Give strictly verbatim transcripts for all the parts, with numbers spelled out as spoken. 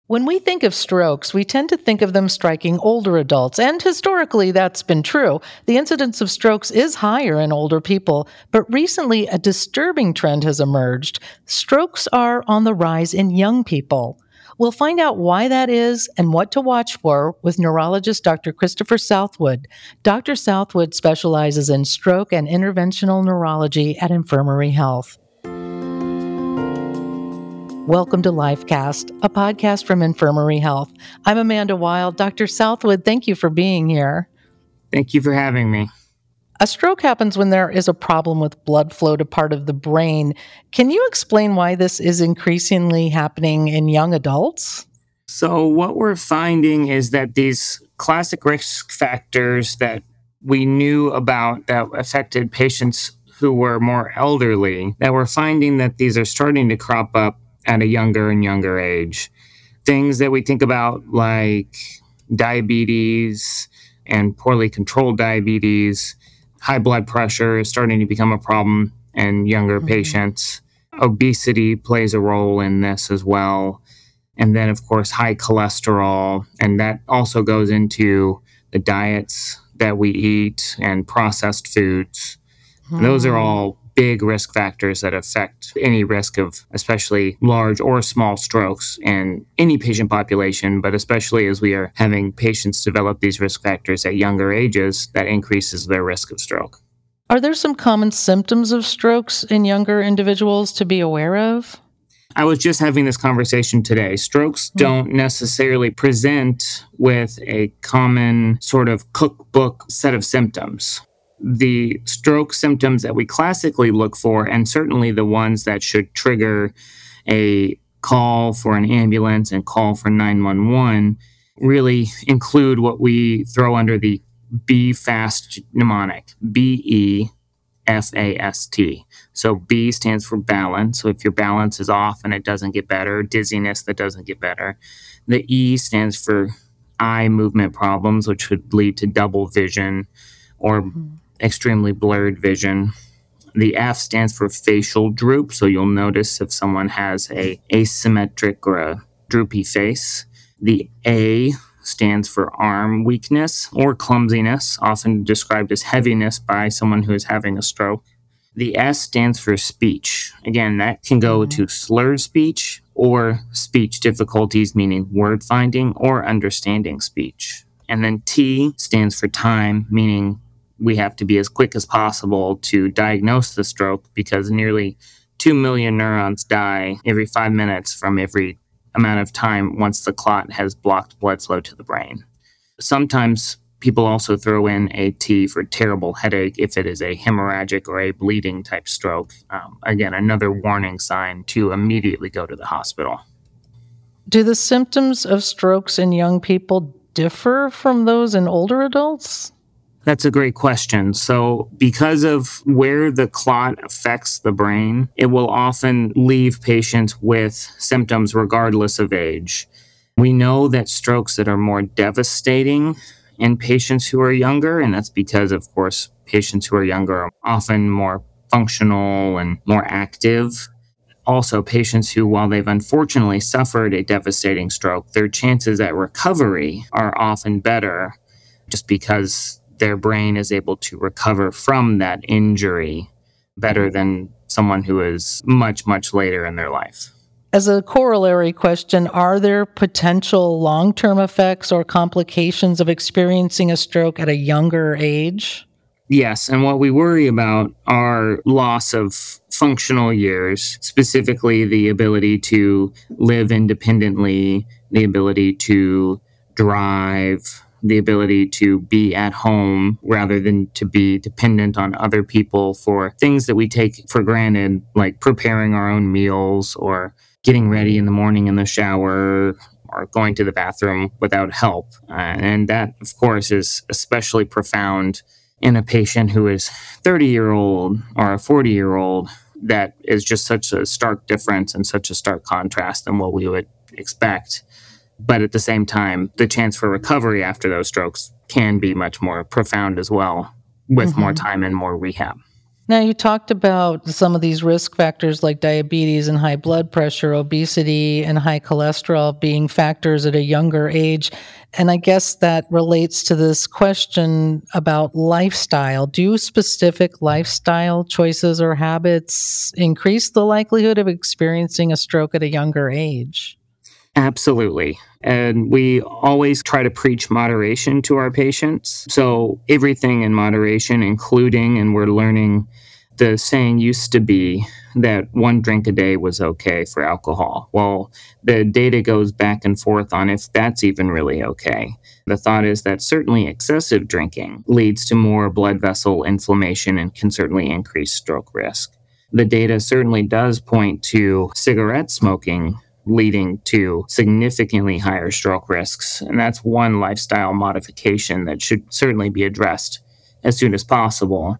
When we think of strokes, we tend to think of them striking older adults, and historically that's been true. The incidence of strokes is higher in older people, but recently a disturbing trend has emerged. Strokes are on the rise in young people. We'll find out why that is and what to watch for with neurologist Doctor Christopher Southwood. Doctor Southwood specializes in stroke and interventional neurology at Infirmary Health. Welcome to Lifecast, a podcast from Infirmary Health. I'm Amanda Wild. Doctor Southwood, thank you for being here. Thank you for having me. A stroke happens when there is a problem with blood flow to part of the brain. Can you explain why this is increasingly happening in young adults? So what we're finding is that these classic risk factors that we knew about that affected patients who were more elderly, that we're finding that these are starting to crop up at a younger and younger age. Things that we think about like diabetes and poorly controlled diabetes, high blood pressure is starting to become a problem in younger mm-hmm. patients. Obesity plays a role in this as well. And then, of course, high cholesterol. And that also goes into the diets that we eat and processed foods. Mm-hmm. And those are all big risk factors that affect any risk of especially large or small strokes in any patient population, but especially as we are having patients develop these risk factors at younger ages, that increases their risk of stroke. Are there some common symptoms of strokes in younger individuals to be aware of? I was just having this conversation today. Strokes don't necessarily present with a common sort of cookbook set of symptoms. The stroke symptoms that we classically look for, and certainly the ones that should trigger a call for an ambulance and call for nine one one, really include what we throw under the B-FAST mnemonic, B E F A S T. So B stands for balance. So if your balance is off and it doesn't get better, dizziness that doesn't get better. The E stands for eye movement problems, which would lead to double vision or mm-hmm. extremely blurred vision. The F stands for facial droop. So you'll notice if someone has a asymmetric or a droopy face. The A stands for arm weakness or clumsiness, often described as heaviness by someone who is having a stroke. The S stands for speech. Again, that can go mm-hmm. to slurred speech or speech difficulties, meaning word finding or understanding speech. And then T stands for time, meaning we have to be as quick as possible to diagnose the stroke because nearly two million neurons die every five minutes from every amount of time once the clot has blocked blood flow to the brain. Sometimes people also throw in a T for terrible headache if it is a hemorrhagic or a bleeding type stroke. Um, again, another warning sign to immediately go to the hospital. Do the symptoms of strokes in young people differ from those in older adults? That's a great question. So because of where the clot affects the brain, it will often leave patients with symptoms regardless of age. We know that strokes that are more devastating in patients who are younger, and that's because, of course, patients who are younger are often more functional and more active. Also, patients who, while they've unfortunately suffered a devastating stroke, their chances at recovery are often better just because their brain is able to recover from that injury better than someone who is much, much later in their life. As a corollary question, are there potential long-term effects or complications of experiencing a stroke at a younger age? Yes, and what we worry about are loss of functional years, specifically the ability to live independently, the ability to drive, the ability to be at home rather than to be dependent on other people for things that we take for granted, like preparing our own meals or getting ready in the morning in the shower or going to the bathroom without help. Uh, and that, of course, is especially profound in a patient who is thirty-year-old or a forty-year-old. That is just such a stark difference and such a stark contrast than what we would expect. But at the same time, the chance for recovery after those strokes can be much more profound as well, with mm-hmm. more time and more rehab. Now, you talked about some of these risk factors like diabetes and high blood pressure, obesity, and high cholesterol being factors at a younger age. And I guess that relates to this question about lifestyle. Do specific lifestyle choices or habits increase the likelihood of experiencing a stroke at a younger age? Absolutely. And we always try to preach moderation to our patients. So everything in moderation, including, and we're learning, the saying used to be that one drink a day was okay for alcohol. Well, the data goes back and forth on if that's even really okay. The thought is that certainly excessive drinking leads to more blood vessel inflammation and can certainly increase stroke risk. The data certainly does point to cigarette smoking leading to significantly higher stroke risks. And that's one lifestyle modification that should certainly be addressed as soon as possible.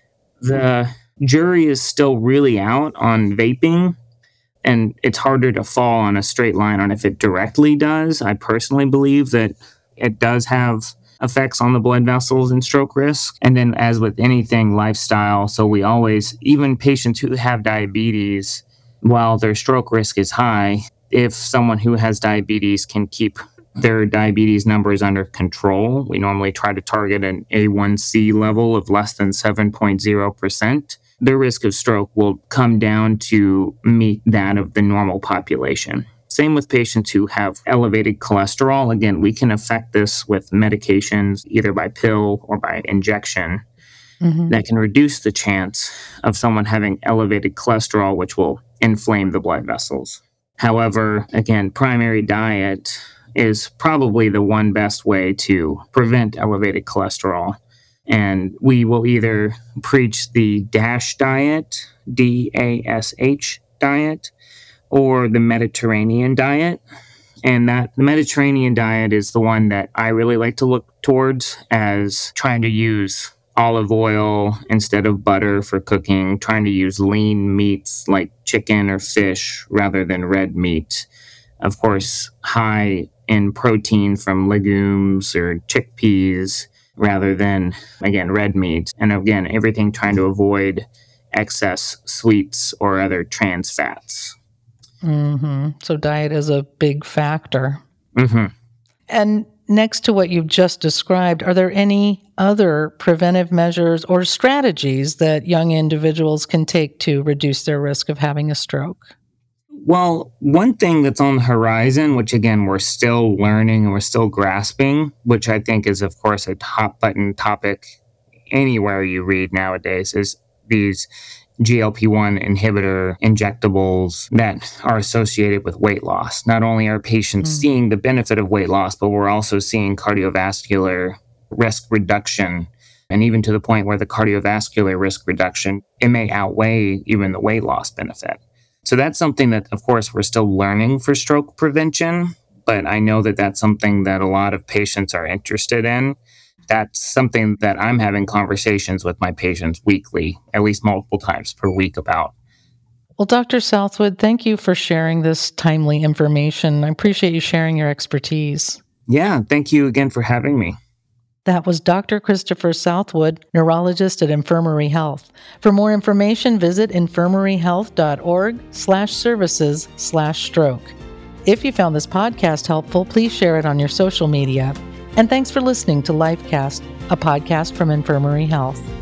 The jury is still really out on vaping, and it's harder to fall on a straight line on if it directly does. I personally believe that it does have effects on the blood vessels and stroke risk. And then as with anything, lifestyle. So we always, even patients who have diabetes, while their stroke risk is high, if someone who has diabetes can keep their diabetes numbers under control, we normally try to target an A one C level of less than seven point zero percent. Their risk of stroke will come down to meet that of the normal population. Same with patients who have elevated cholesterol. Again, we can affect this with medications, either by pill or by injection, mm-hmm. that can reduce the chance of someone having elevated cholesterol, which will inflame the blood vessels. However, again, primary diet is probably the one best way to prevent elevated cholesterol. And we will either preach the DASH diet, D A S H diet, or the Mediterranean diet. And that the Mediterranean diet is the one that I really like to look towards as trying to use olive oil instead of butter for cooking, trying to use lean meats like chicken or fish rather than red meat. Of course, high in protein from legumes or chickpeas rather than, again, red meat. And again, everything trying to avoid excess sweets or other trans fats. Mm-hmm. So diet is a big factor. Mm-hmm. And next to what you've just described, are there any other preventive measures or strategies that young individuals can take to reduce their risk of having a stroke? Well, one thing that's on the horizon, which again, we're still learning and we're still grasping, which I think is, of course, a hot button topic anywhere you read nowadays, is these G L P one inhibitor injectables that are associated with weight loss. Not only are patients mm. seeing the benefit of weight loss, but we're also seeing cardiovascular risk reduction. And even to the point where the cardiovascular risk reduction, it may outweigh even the weight loss benefit. So that's something that, of course, we're still learning for stroke prevention, but I know that that's something that a lot of patients are interested in. That's something that I'm having conversations with my patients weekly, at least multiple times per week about. Well, Doctor Southwood, thank you for sharing this timely information. I appreciate you sharing your expertise. Yeah, thank you again for having me. That was Doctor Christopher Southwood, neurologist at Infirmary Health. For more information, visit infirmaryhealth.org slash services slash stroke. If you found this podcast helpful, please share it on your social media. And thanks for listening to LifeCast, a podcast from Infirmary Health.